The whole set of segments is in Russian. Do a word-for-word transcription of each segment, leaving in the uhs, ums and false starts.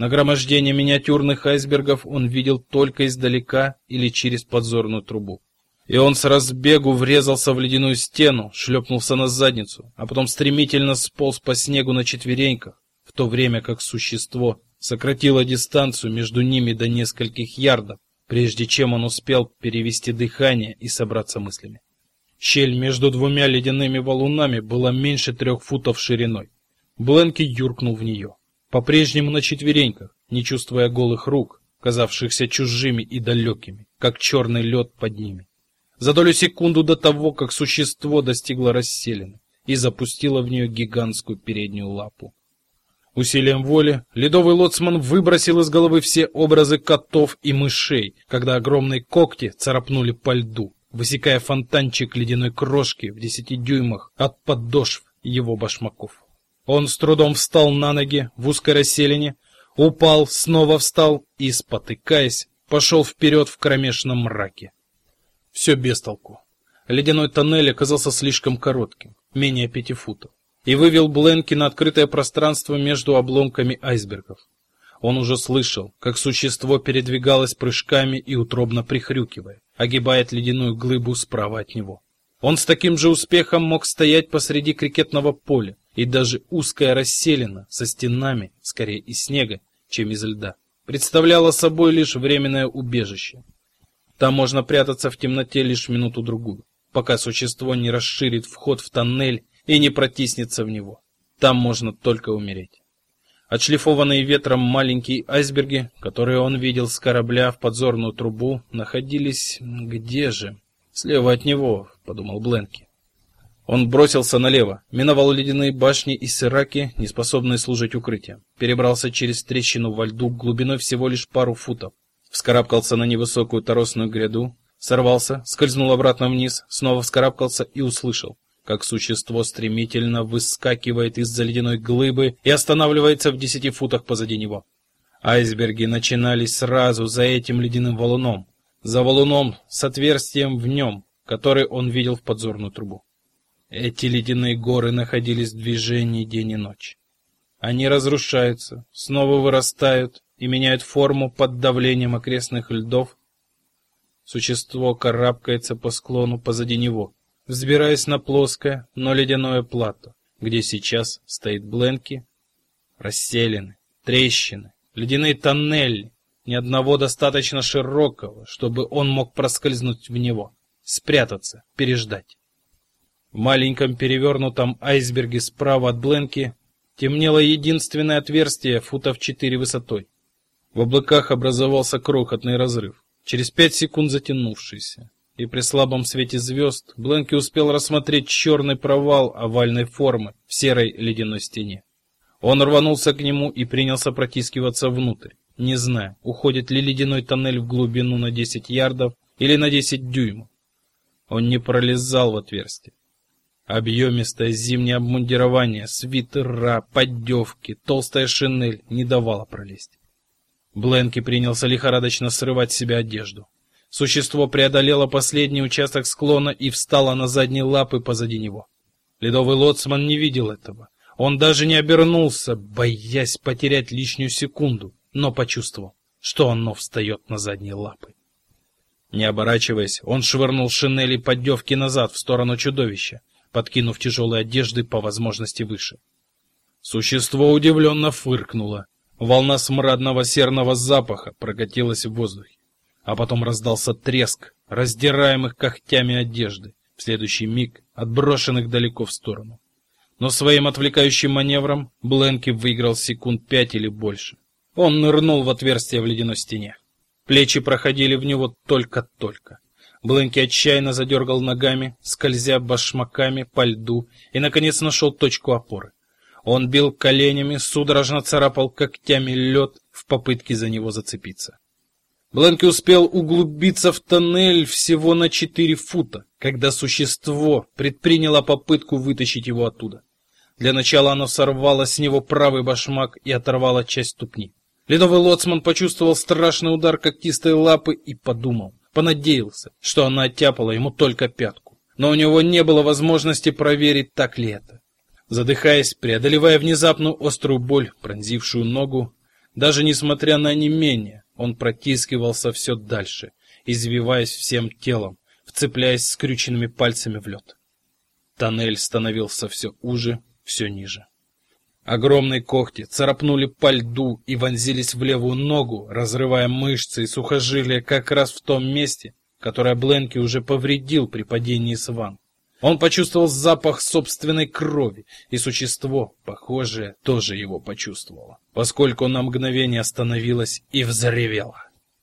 Нагромождение миниатюрных айсбергов он видел только издалека или через подзорную трубу. И он с разбегу врезался в ледяную стену, шлепнулся на задницу, а потом стремительно сполз по снегу на четвереньках, в то время как существо сократило дистанцию между ними до нескольких ярдов, прежде чем он успел перевести дыхание и собраться мыслями. Щель между двумя ледяными валунами была меньше трех футов шириной. Бленки юркнул в нее, по-прежнему на четвереньках, не чувствуя голых рук, казавшихся чужими и далекими, как черный лед под ними. За долю секунды до того, как существо достигло расселины и запустило в нее гигантскую переднюю лапу. Усилием воли ледовый лоцман выбросил из головы все образы котов и мышей, когда огромные когти царапнули по льду, высекая фонтанчик ледяной крошки в десяти дюймах от подошв его башмаков. Он с трудом встал на ноги в узкой расселине, упал, снова встал и, спотыкаясь, пошел вперед в кромешном мраке. Все без толку. Ледяной тоннель оказался слишком коротким, менее пяти футов, и вывел Бленки на открытое пространство между обломками айсбергов. Он уже слышал, как существо передвигалось прыжками и утробно прихрюкивая, огибает ледяную глыбу справа от него. Он с таким же успехом мог стоять посреди крикетного поля, и даже узкая расселина со стенами, скорее из снега, чем из льда, представляла собой лишь временное убежище. Там можно прятаться в темноте лишь минуту-другую, пока существо не расширит вход в тоннель и не протиснется в него. Там можно только умереть. Отшлифованные ветром маленькие айсберги, которые он видел с корабля в подзорную трубу, находились где же? Слева от него, подумал Бленки. Он бросился налево, миновал ледяные башни и сираки, неспособные служить укрытием, перебрался через трещину во льду глубиной всего лишь пару футов, вскарабкался на невысокую торосную гряду, сорвался, скользнул обратно вниз, снова вскарабкался и услышал, как существо стремительно выскакивает из-за ледяной глыбы и останавливается в десяти футах позади него. Айсберги начинались сразу за этим ледяным валуном, за валуном с отверстием в нем, который он видел в подзорную трубу. Эти ледяные горы находились в движении день и ночь. Они разрушаются, снова вырастают и меняют форму под давлением окрестных льдов. Существо карабкается по склону позади него, взбираясь на плоское, но ледяное плато, где сейчас стоит Бленки. Расселены, трещины, ледяные тоннели, ни одного достаточно широкого, чтобы он мог проскользнуть в него, спрятаться, переждать. В маленьком перевернутом айсберге справа от Бленки темнело единственное отверстие футов четыре высотой. В облаках образовался крохотный разрыв, через пять секунд затянувшийся, и при слабом свете звезд Бленки успел рассмотреть черный провал овальной формы в серой ледяной стене. Он рванулся к нему и принялся протискиваться внутрь, не зная, уходит ли ледяной тоннель в глубину на десять ярдов или на десять дюймов. Он не пролезал в отверстие. Объемистое зимнее обмундирование, свитера, поддевки, толстая шинель не давало пролезть. Бленки принялся лихорадочно срывать с себя одежду. Существо преодолело последний участок склона и встало на задние лапы позади него. Ледовый лоцман не видел этого. Он даже не обернулся, боясь потерять лишнюю секунду, но почувствовал, что оно встает на задние лапы. Не оборачиваясь, он швырнул шинель и поддевки назад в сторону чудовища, подкинув тяжелые одежды по возможности выше. Существо удивленно фыркнуло. Волна смрадного серного запаха прокатилась в воздухе, а потом раздался треск раздираемых когтями одежды, в следующий миг отброшенных далеко в сторону. Но своим отвлекающим маневром Бленки выиграл секунд пять или больше. Он нырнул в отверстие в ледяной стене. Плечи проходили в него только-только. Бленки отчаянно задергал ногами, скользя башмаками по льду, и, наконец, нашел точку опоры. Он бил коленями, судорожно царапал когтями лед в попытке за него зацепиться. Бленки успел углубиться в тоннель всего на четыре фута, когда существо предприняло попытку вытащить его оттуда. Для начала оно сорвало с него правый башмак и оторвало часть ступни. Ледовый лоцман почувствовал страшный удар когтистой лапы и подумал, понадеялся, что она оттяпала ему только пятку. Но у него не было возможности проверить, так ли это. Задыхаясь, преодолевая внезапную острую боль, пронзившую ногу, Даже несмотря на онемение, он протискивался все дальше, извиваясь всем телом, вцепляясь скрюченными пальцами в лед. Тоннель становился все уже, все ниже. Огромные когти царапнули по льду и вонзились в левую ногу, разрывая мышцы и сухожилия как раз в том месте, которое Бленки уже повредил при падении с ван. Он почувствовал запах собственной крови, и существо, похожее, тоже его почувствовало, поскольку на мгновение остановилось и взревело.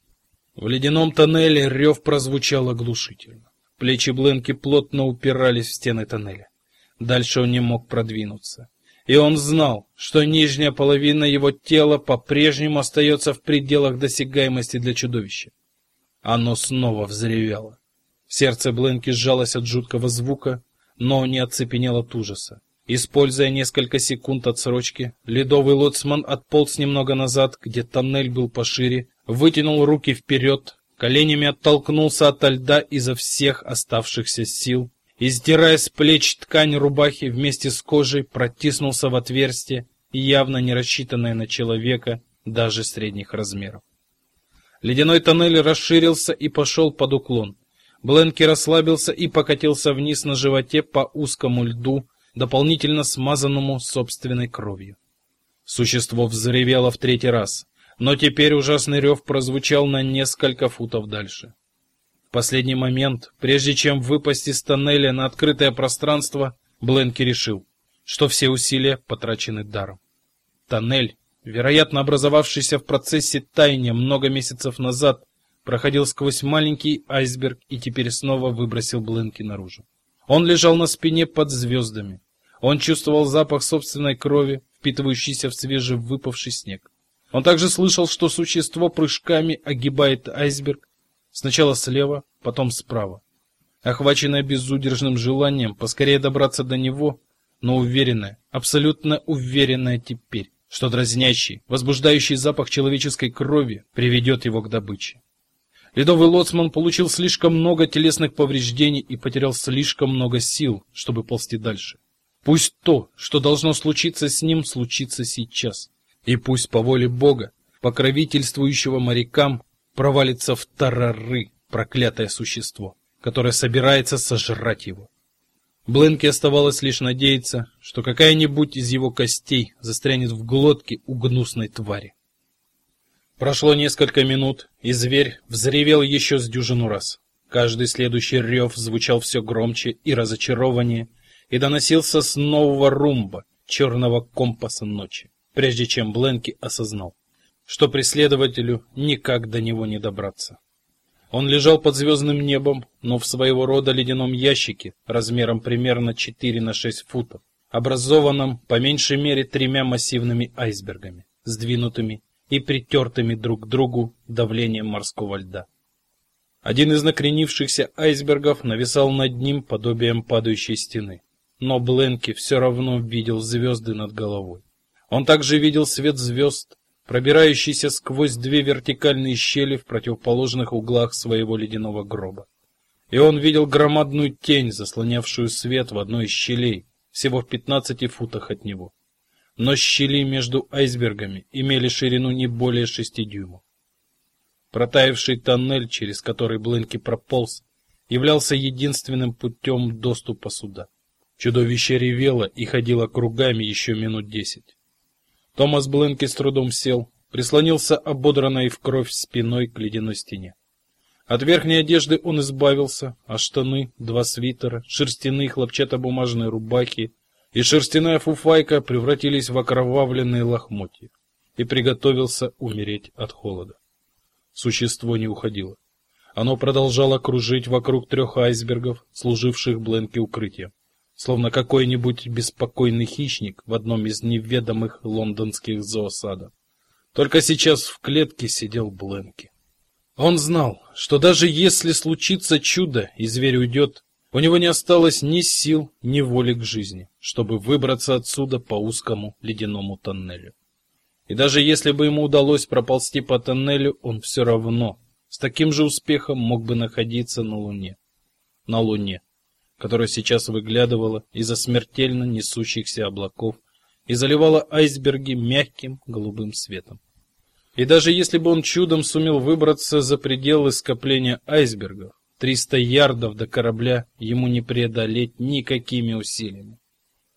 В ледяном тоннеле рев прозвучал оглушительно. Плечи Бленки плотно упирались в стены тоннеля. Дальше он не мог продвинуться. И он знал, что нижняя половина его тела по-прежнему остается в пределах досягаемости для чудовища. Оно снова взревело. Сердце Бленки сжалось от жуткого звука, но не оцепенело от ужаса. Используя несколько секунд отсрочки, ледовый лоцман отполз немного назад, где тоннель был пошире, вытянул руки вперед, коленями оттолкнулся от льда изо всех оставшихся сил и, сдирая с плеч ткань рубахи вместе с кожей, протиснулся в отверстие, явно не рассчитанное на человека даже средних размеров. Ледяной тоннель расширился и пошел под уклон. Бленки расслабился и покатился вниз на животе по узкому льду, дополнительно смазанному собственной кровью. Существо взревело в третий раз, но теперь ужасный рев прозвучал на несколько футов дальше. В последний момент, прежде чем выпасть из тоннеля на открытое пространство, Бленки решил, что все усилия потрачены даром. Тоннель, вероятно образовавшийся в процессе таяния много месяцев назад, проходил сквозь маленький айсберг и теперь снова выбросил Бленки наружу. Он лежал на спине под звездами. Он чувствовал запах собственной крови, впитывающийся в свежевыпавший снег. Он также слышал, что существо прыжками огибает айсберг, сначала слева, потом справа. Охваченное безудержным желанием поскорее добраться до него, но уверенное, абсолютно уверенное теперь, что дразнящий, возбуждающий запах человеческой крови приведет его к добыче. Ледовый лоцман получил слишком много телесных повреждений и потерял слишком много сил, чтобы ползти дальше. Пусть то, что должно случиться с ним, случится сейчас. И пусть по воле Бога, покровительствующего морякам, провалится в тарары проклятое существо, которое собирается сожрать его. Бленки оставалось лишь надеяться, что какая-нибудь из его костей застрянет в глотке у гнусной твари. Прошло несколько минут, и зверь взревел еще с дюжину раз. Каждый следующий рев звучал все громче и разочарованнее, и доносился с нового румба, черного компаса ночи, прежде чем Бленки осознал, что преследователю никак до него не добраться. Он лежал под звездным небом, но в своего рода ледяном ящике, размером примерно четыре на шесть футов, образованном по меньшей мере тремя массивными айсбергами, сдвинутыми и притертыми друг к другу давлением морского льда. Один из накренившихся айсбергов нависал над ним подобием падающей стены, но Бленки все равно видел звезды над головой. Он также видел свет звезд, пробирающийся сквозь две вертикальные щели в противоположных углах своего ледяного гроба. И он видел громадную тень, заслонявшую свет в одной из щелей, всего в пятнадцати футах от него. Но щели между айсбергами имели ширину не более шести дюймов. Протаявший тоннель, через который Бленки прополз, являлся единственным путем доступа сюда. Чудовище ревело и ходило кругами еще минут десять. Томас Бленки с трудом сел, прислонился ободранной в кровь спиной к ледяной стене. От верхней одежды он избавился, а штаны, два свитера, шерстяные хлопчатобумажные рубахи и шерстяная фуфайка превратились в окровавленные лохмотья, и приготовился умереть от холода. Существо не уходило. Оно продолжало кружить вокруг трех айсбергов, служивших Бленки укрытием, словно какой-нибудь беспокойный хищник в одном из неведомых лондонских зоосадов. Только сейчас в клетке сидел Бленки. Он знал, что даже если случится чудо и зверь уйдет, у него не осталось ни сил, ни воли к жизни, чтобы выбраться отсюда по узкому ледяному тоннелю. И даже если бы ему удалось проползти по тоннелю, он все равно с таким же успехом мог бы находиться на Луне. На Луне, которая сейчас выглядывала из-за смертельно несущихся облаков и заливала айсберги мягким голубым светом. И даже если бы он чудом сумел выбраться за пределы скопления айсбергов, триста ярдов до корабля ему не преодолеть никакими усилиями.